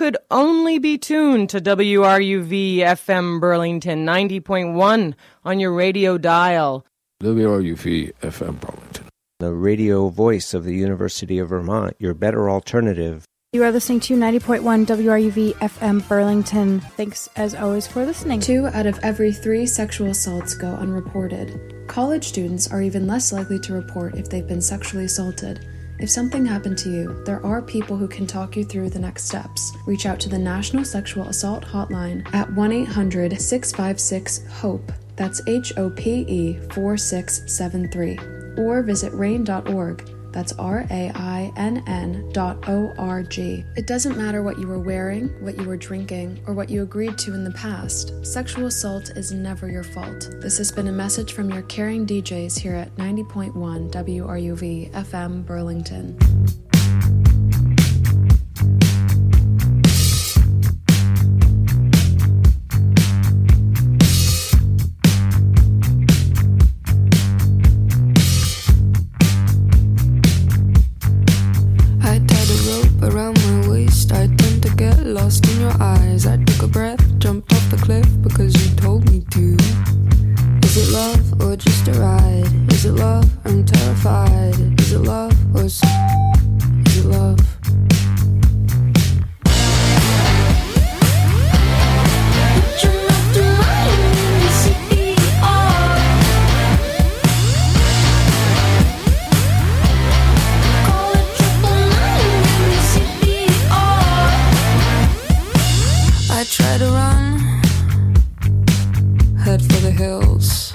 could only be tuned to WRUV FM Burlington 90.1 on your radio dial. WRUV FM Burlington, the radio voice of the University of Vermont, your better alternative. You are listening to 90.1 WRUV FM Burlington. Thanks, as always, for listening. 2 out of every 3 sexual assaults go unreported. College students are even less likely to report if they've been sexually assaulted. If something happened to you, there are people who can talk you through the next steps. Reach out to the National Sexual Assault Hotline at 1-800-656-HOPE. That's HOPE 4673. Or visit RAINN.org. That's RAINN.org. It doesn't matter what you were wearing, what you were drinking, or what you agreed to in the past. Sexual assault is never your fault. This has been a message from your caring DJs here at 90.1 WRUV FM Burlington. Lost in your eyes, I took a breath, jumped off the cliff because you told me to. Is it love or just a ride? Is it love? I'm terrified. Is it love or is it love? Try to run, head for the hills.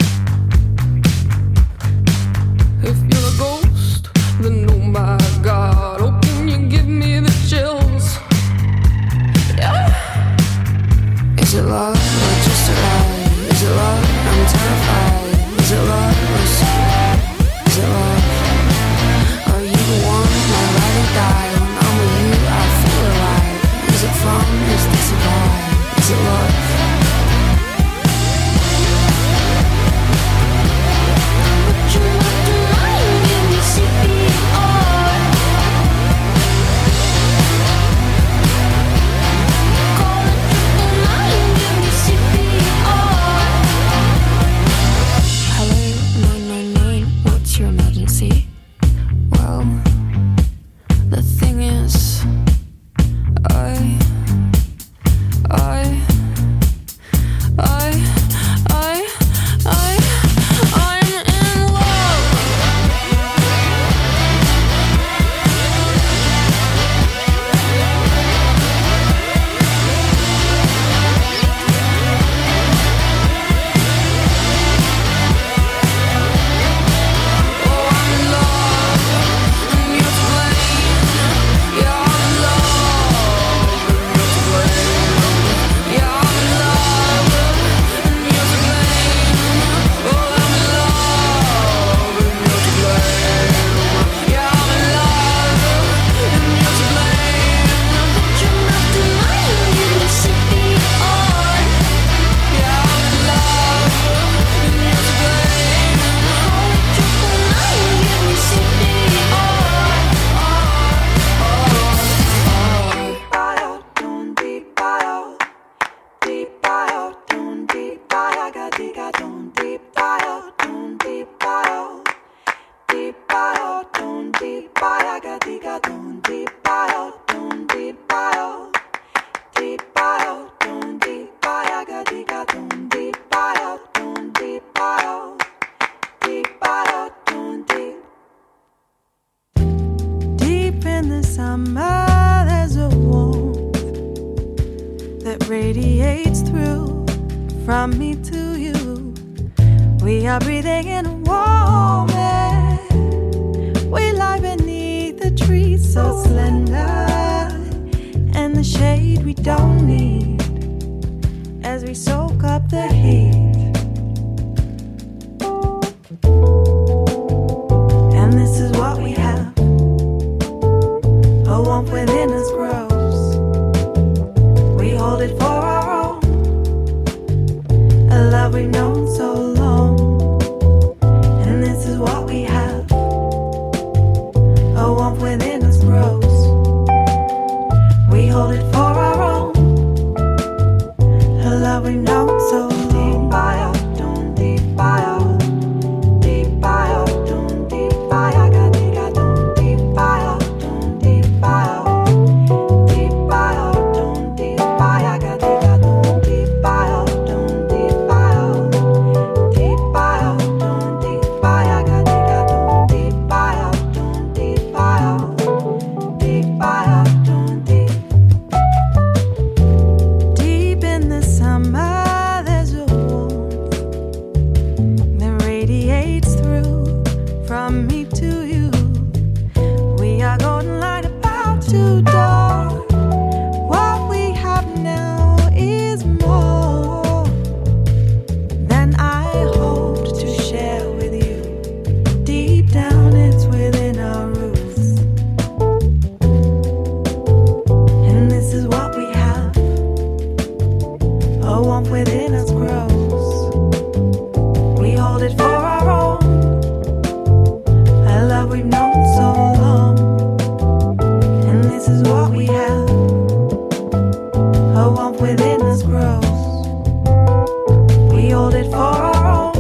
If you're a ghost, then oh my God, oh can you give me the chills? Yeah. Is it love or just a ride? Is it love? I'm terrified. Is it love or is it love? Are you the one I'd rather die? When I'm with you, I feel alive. Is it fun? Is this a vibe? Is it love? Put your left in mine, give me CPR. Call it 999, give me CPR. Hello, 999, what's your emergency? Well, the thing is, I'm in love. Oh, I'm in love, and you're to blame. Yeah, I'm in love, and you're to blame. Yeah, I'm in love, and you're to blame. Oh, I'm in love, and you're to blame. Yeah, I'm in love, and you're to blame. Put your mouth in mine, give me CPR. Yeah, I'm in love, and you're to blame. Call it 999, give me CPR. Deep in the summer, there's a warmth that radiates through from me to you. We are breathing in a warm air. We lie beneath the trees so slender, and the shade we don't need as we soak up the heat. And this is what we have. A warmth within us grows. We hold it for our own. A love we've known so long. And this is what we have. A warmth within us grows. We hold it for our own. we've known so long. Deep by out, don't deep by out. Deep by out, don't deep by out. Got don't deep by out, don't deep by out. Deep by out, don't deep by out. Got don't deep by out, don't deep by out. Deep by out, don't deep by out. Got don't deep by out, don't deep by out. Deep by out, don't deep. Deep in the summer, there's a warmth that radiates through from me to you. We are golden light about to dawn. What we have now is more than I hoped to share with you. Deep down, it's within our roots. And this is what we have. A warmth within us grows. We hold it for our own. A love we've known so long. And this is what we have. A warmth within us grows. We hold it for our own.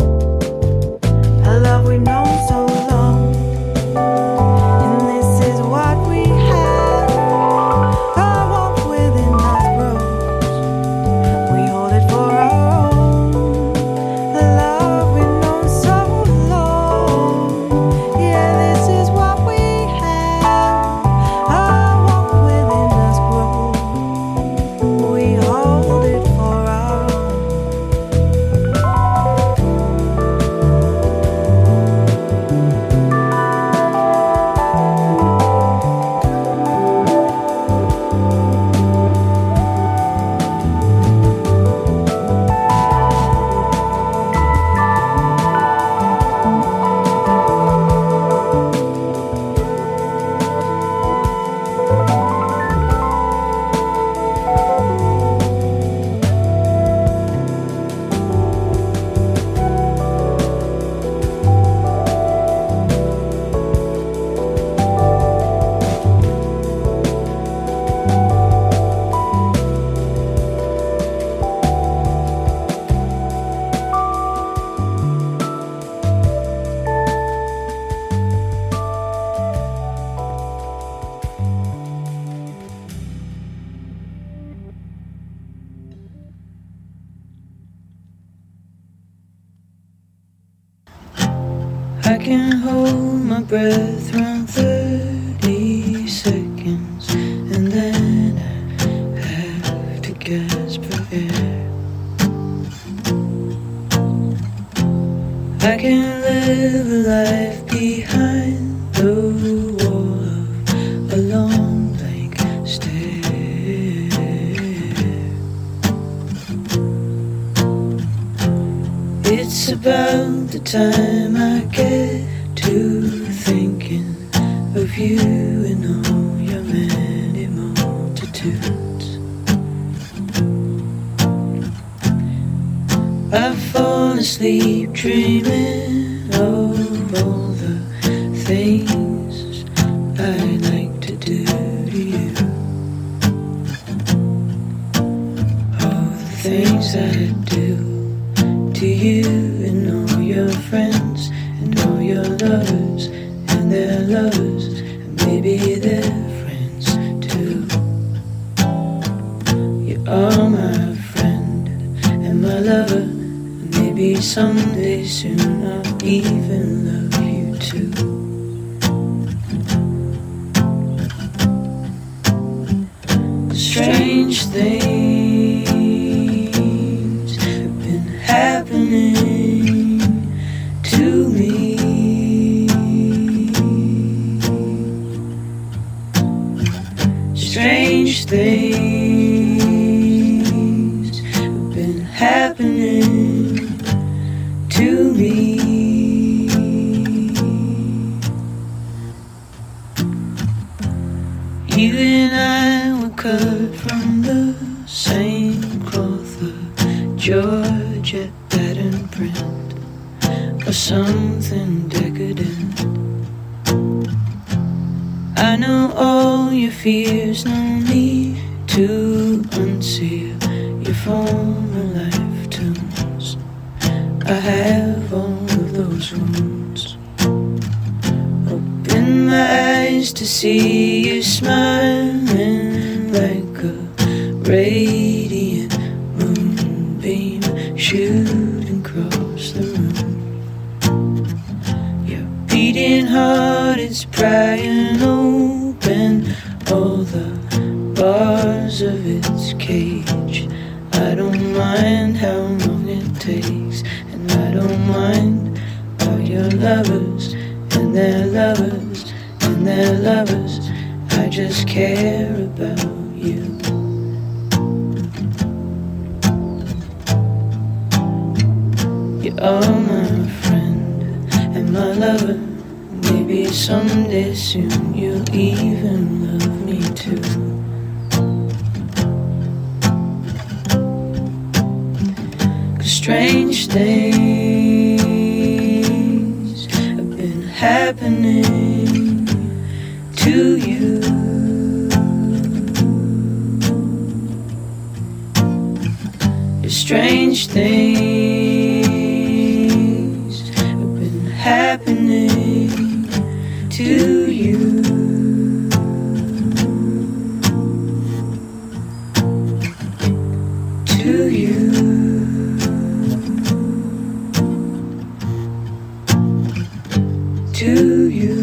A love we've known so long. And this is what we have. A warmth within us grows. We hold it for our own. A love we've known so long. Yeah, this is what we have. A warmth within us grows. We hold it for our own. I can hold my breath around 30 seconds and then I have to gasp for air. I can live a life behind the wall of a long blank stare. It's about the time I get to thinking of you and all your many multitudes. I fall asleep dreaming of all the things I like to do to you. All the things I do to you and all your friends and all your lovers and their lovers and maybe their friends too. You are my friend and my lover, and maybe someday soon I'll even love you too. Strange things have been happening to me. Strange things have been happening to me. You and I were cut from the same cloth, a Georgette pattern print, or something decadent. I know all your fears, no need to unseal your former life tunes. I have all of those wounds. Open my eyes to see you smiling like a radiant moonbeam shooting across the room. Your beating heart is prying open all the bars of its cage. I don't mind how long it takes, and I don't mind all your lovers and their lovers and their lovers. I just care about you. You are my friend and my lover. Maybe someday soon you'll even love me too. 'Cause strange things have been happening to you. Strange things have been happening to you. To you. To you.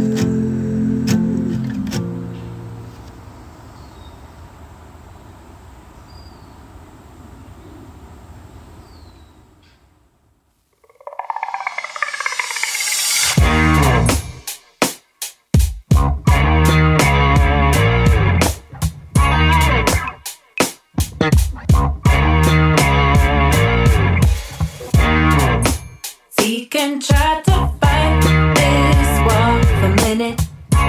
Can try to fight this war for a minute,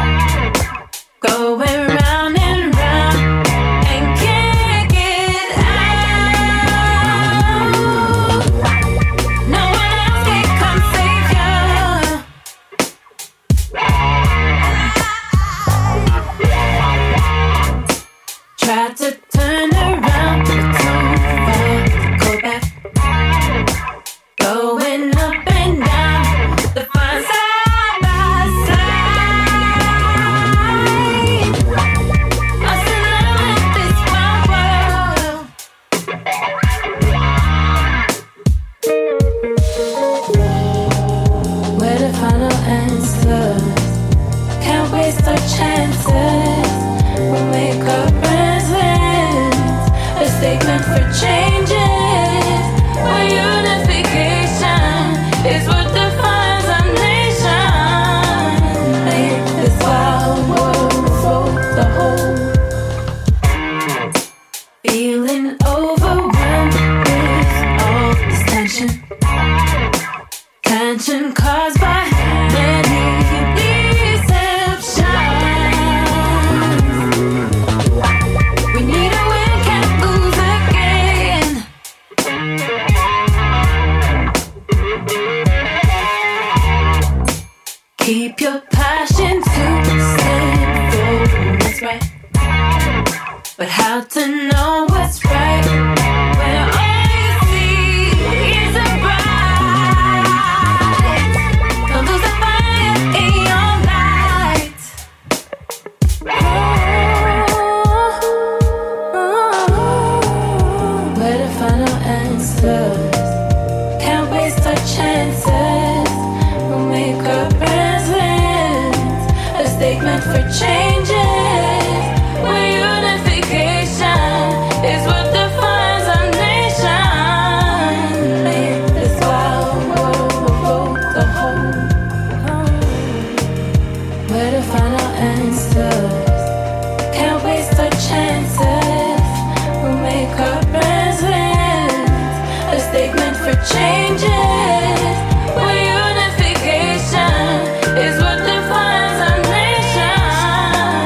going round and round and can't get out. No one else can come save you. Try to turn around, but too far to go back. Going up and down, the fun side by side. Us in love with this wild world. Where the final answers? Can't waste our chances. We'll make our presence a statement for changes. Where unification is what defines our nation. Make this wild world float the whole. Feeling overwhelmed with all this tension. Tension caused by many deceptions. We need a win, can't lose again. Keep your passion to stand for what's right. But how to know what's right when all you see is a bright? Don't lose the fire in your light. Where the final answers? Can't waste our chances. We'll make our presence a statement for changes. Where unification is what defines our nation. Make this wild world vote the whole. Where the final answers? Can't waste our chances. We'll make our presence a statement for changes. Where unification is what defines our nation.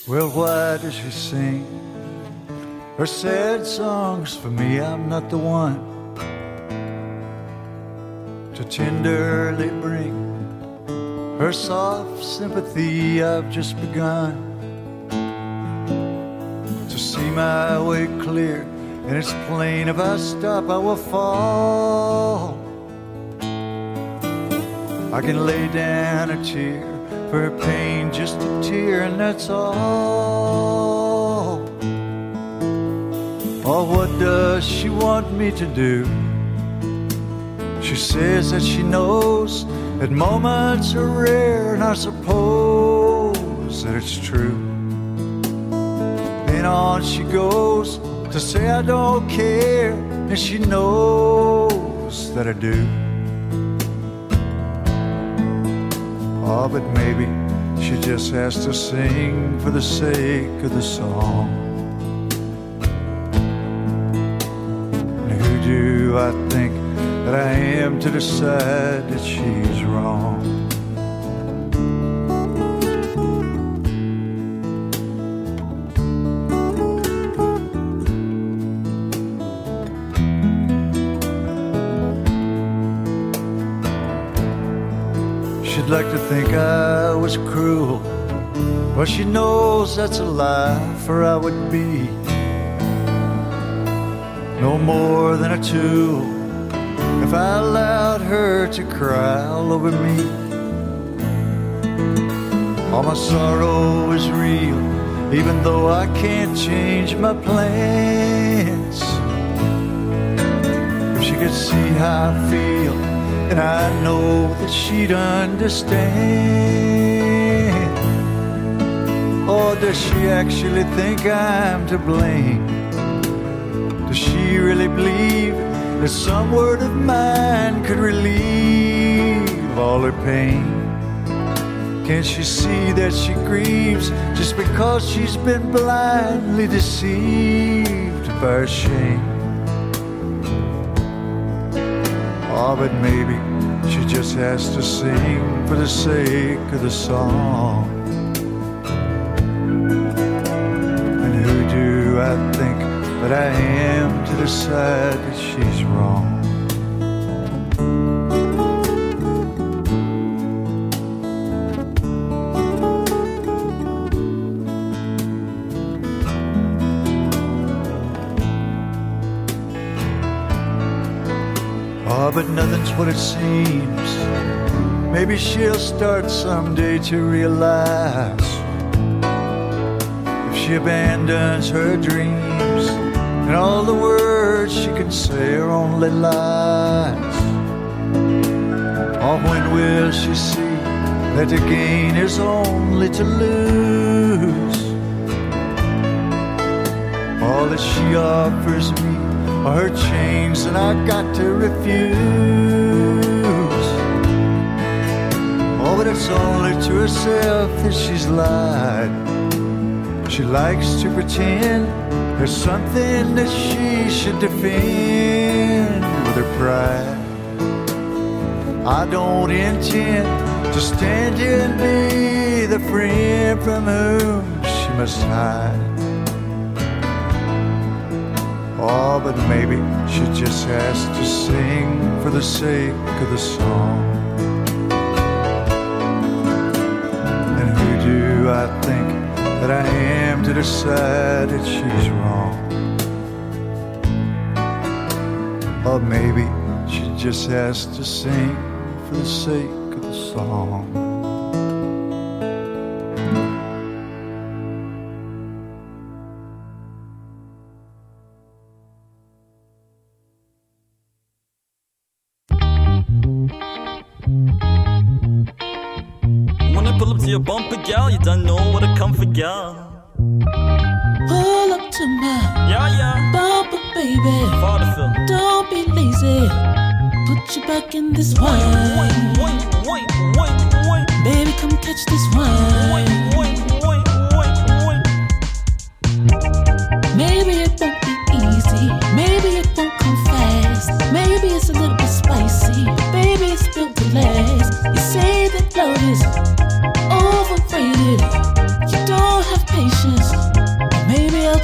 Well, why does she sing her sad songs for me? I'm not the one to tenderly bring her soft sympathy. I've just begun to see my way clear, and it's plain if I stop I will fall. I can lay down a tear for her pain, just a tear, and that's all. Oh, what does she want me to do? She says that she knows that moments are rare, and I suppose that it's true. Then on she goes to say I don't care, and she knows that I do. Oh, but maybe she just has to sing for the sake of the song. And who do I think that I am to decide that she's wrong? She'd like to think I was cruel, but she knows that's a lie, for I would be no more than a tool if I allowed her to cry all over me. All my sorrow is real, even though I can't change my plans. If she could see how I feel, and I know that she'd understand. Or does she actually think I'm to blame? Does she really believe that some word of mine could relieve all her pain? Can't she see that she grieves just because she's been blindly deceived by her shame? Oh, but maybe she just has to sing for the sake of the song. And who do I think that I am to decide that she's wrong? Oh, but nothing's what it seems. Maybe she'll start someday to realize if she abandons her dreams and all the words she can say are only lies. Oh, when will she see that to gain is only to lose? All that she offers me are her chains, and I got to refuse. Oh, but it's only to herself that she's lied. She likes to pretend there's something that she should defend with her pride. I don't intend to stand here and be the friend from whom she must hide. Oh, but maybe she just has to sing for the sake of the song. And who do I think that I am to decide that she's wrong? Or maybe she just has to sing for the sake of the song. Your bumper, gal, you don't know what to come for, gal. Pull up to my bumper, baby. Fatherfield. Don't be lazy. Put you back in this wine. Baby, come catch this wine. Maybe it won't be easy. Maybe it won't come fast. Maybe it's a little bit spicy. Baby, it's built to last. You say that love is overrated. You don't have patience.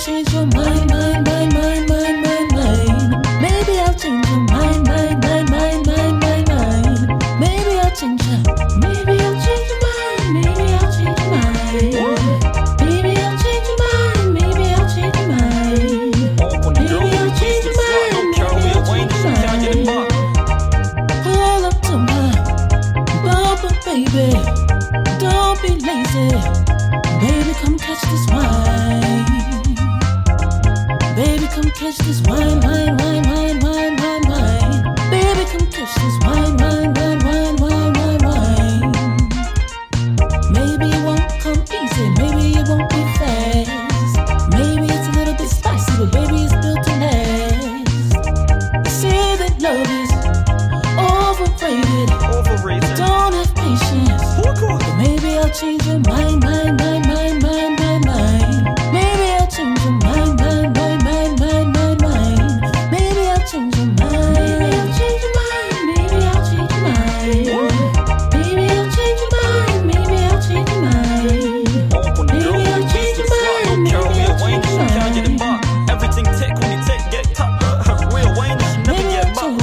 change your mind, mind, mind, mind, mind, mind, mind. Maybe I'll change your mind, mind, mind, mind, mind, mind, mind. Maybe I'll change your, maybe I'll change your mind, maybe I'll change your mind. Maybe I'll change your mind, maybe I'll change your mind. Maybe I'll change your mind, maybe I'll change your mind. Pull up to my bubble, baby. Don't be lazy, baby. Come catch this wine. Baby, come catch this wine, wine, wine, wine, wine, wine, wine. Baby, come catch this wine, wine, wine, wine, wine, wine, wine. Maybe it won't come easy, maybe it won't be fast. Maybe it's a little bit spicy, but baby, it's built to last. You see that love is overrated. Don't have patience. But maybe I'll change your mind, mind, mind, mind, mind, mind, mind. Maybe I'll change your mind, mind, mind, mind, mind, mind, mind. Maybe I'll change your mind. Maybe I'll change your mind. Maybe I'll change your mind. Maybe I'll change your mind. Maybe I'll change your mind. Maybe I'll change your mind. Maybe I'll change your mind. Everything tech when you tech get top. Real Wayne, she never get buck.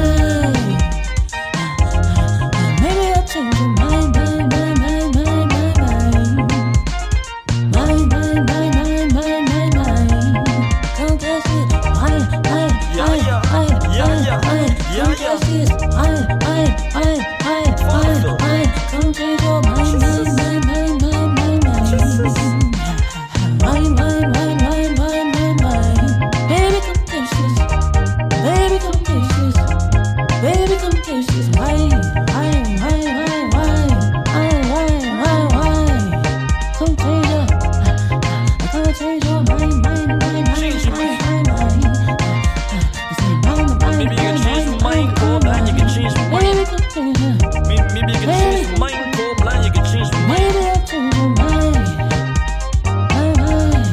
Maybe I'll change your mind, mind, mind, mind, mind, mind, mind, mind, mind, mind, mind, mind, mind. Come catch it, wine, wine, wine, wine, wine, come catch it, wine, wine, wine, wine, wine, wine. Come change your mind, mind, mind, mind, mind, mind, mind. Wine, wine, wine, wine, wine, wine, wine. Baby, come catch this, baby, come catch this, baby, come catch this, wine, wine, wine, wine, wine, wine, wine, wine. Come change your, come change your mind, mind, mind, mind, mind, mind. Maybe you can change your mind, go blind, you can change your mind. Baby, come change your, Maybe you can change your mind, go blind, you can change your mind. maybe I'll change your mind. My mind,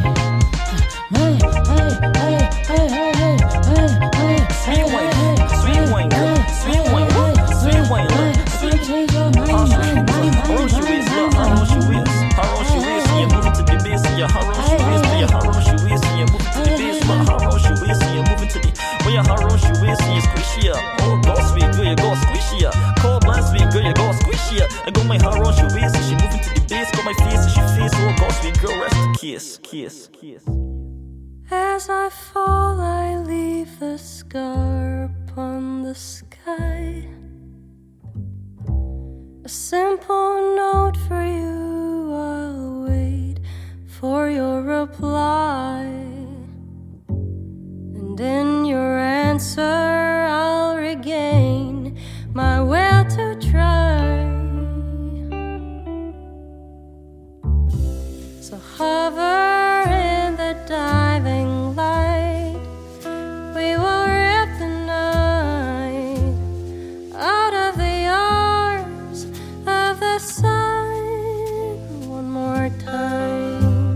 hey, hey, hey, hey, hey, hey, hey, Sweet wine, sweet wine, sweet wine, sweet wine. change your mind, mind, mind, How wrong she is, look, how wrong she is. How wrong she is, and you're moving to the base, and you're how wrong she is, but you're how wrong she is, and you're moving to the base, but how wrong she is, and you're moving to the, well, you're how wrong she is, and you're squishy up. Oh, go sweet girl, you go squishy up. Cold blind sweet girl, you go squishy up. I got my how wrong she is, and she moving to the base, got my face, and she face, oh, go sweet girl, rest the kiss, kiss, kiss. As I fall, I leave the scar upon the sky. A simple note for you, I'll wait for your reply. And in your answer, I'll regain my will to try. So hover in the diving light, we will rip the night out of the arms of the sun. One more time,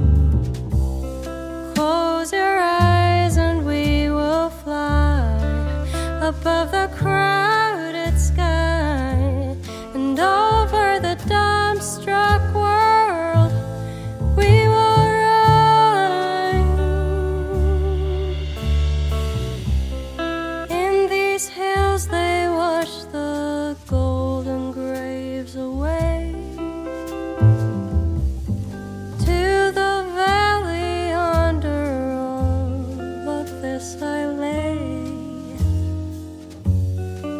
close your eyes and we will fly above the crowded sky and over the dumbstruck world. We will run. In these hills they wash the golden graves away. To the valley under all of this I lay.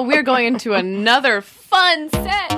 we're going into another fun set.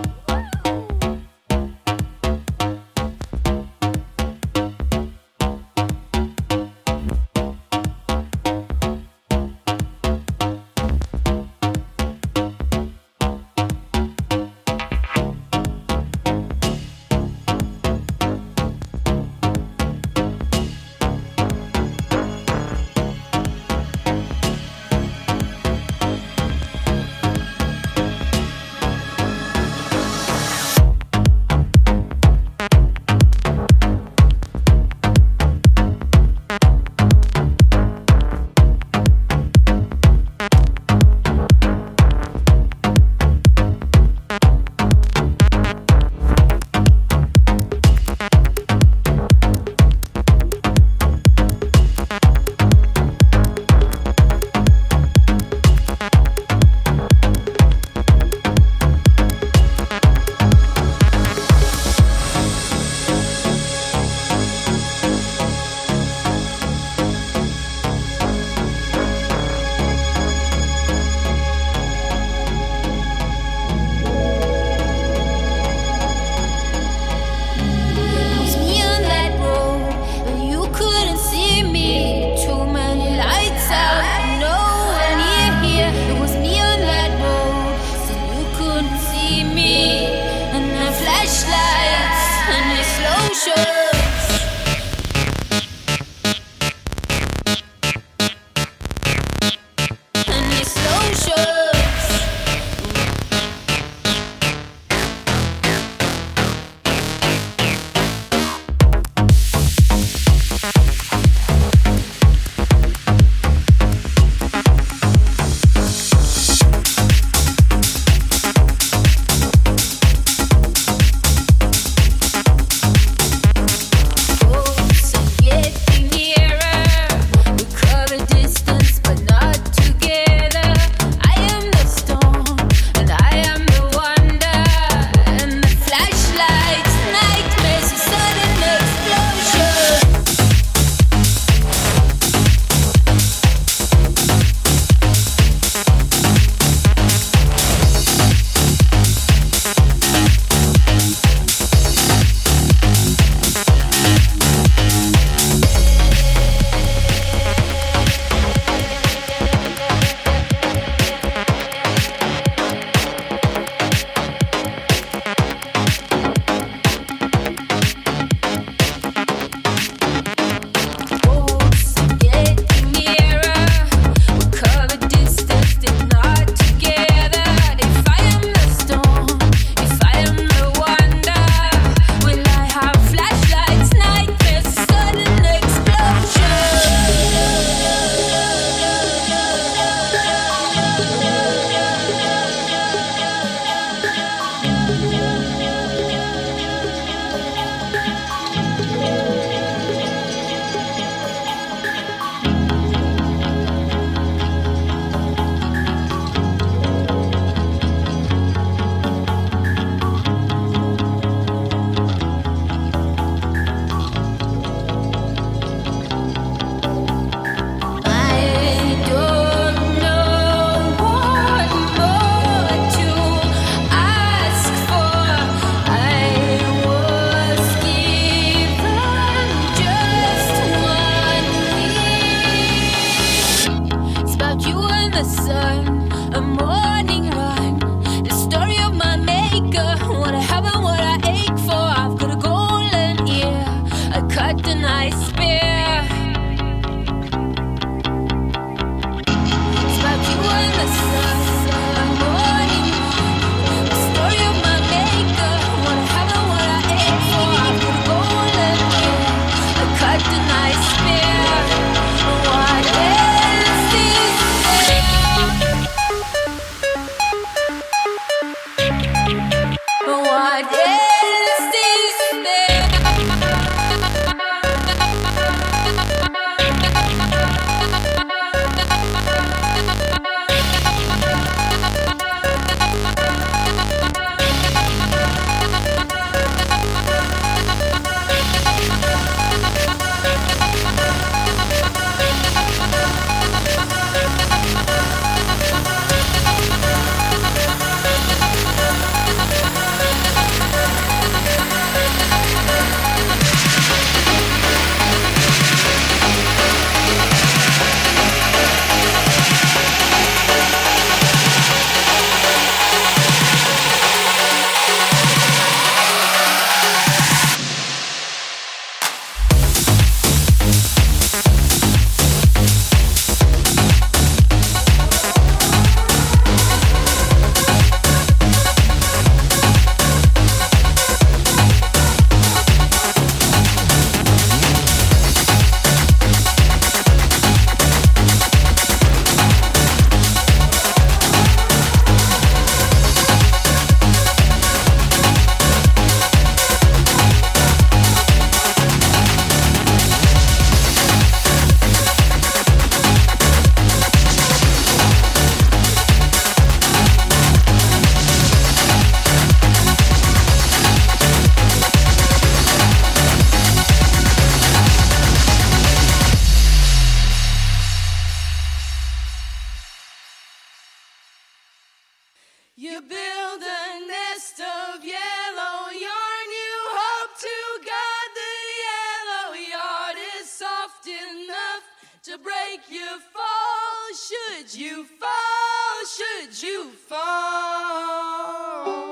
You build a nest of yellow yarn. You hope to God the yellow yard is soft enough to break your fall. Should you fall? Should you fall?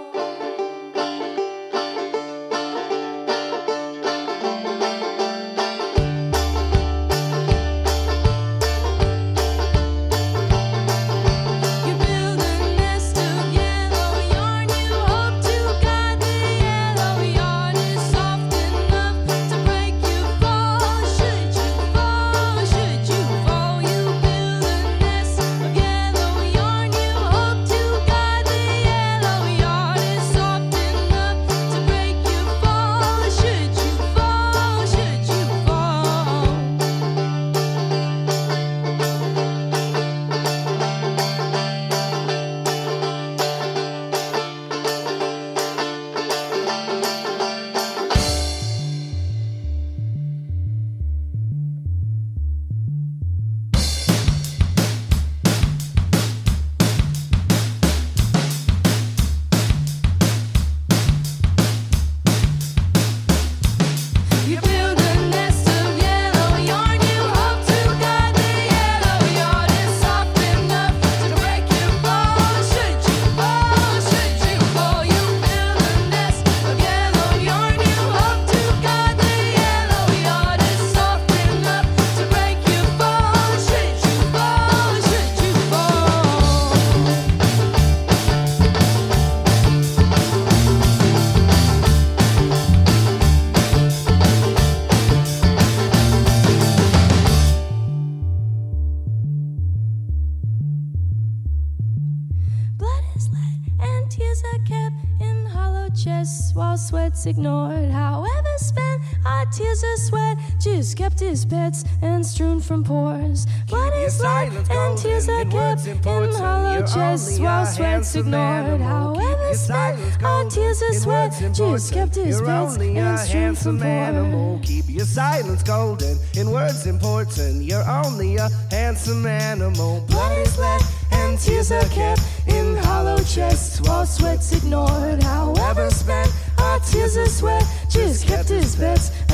Sweats ignored, however spent, our tears are sweat. Just kept his pets and strewn from pores. Blood is light and tears are kept in hollow chests, while sweats ignored, however spent, our tears are sweat. Just kept his pets and strewn from pores. Keep your silence golden, in words important. You're only a handsome animal. Blood is let and tears are kept in hollow chests, while sweats ignored, however spent, our tears are sweat. Just kept his pets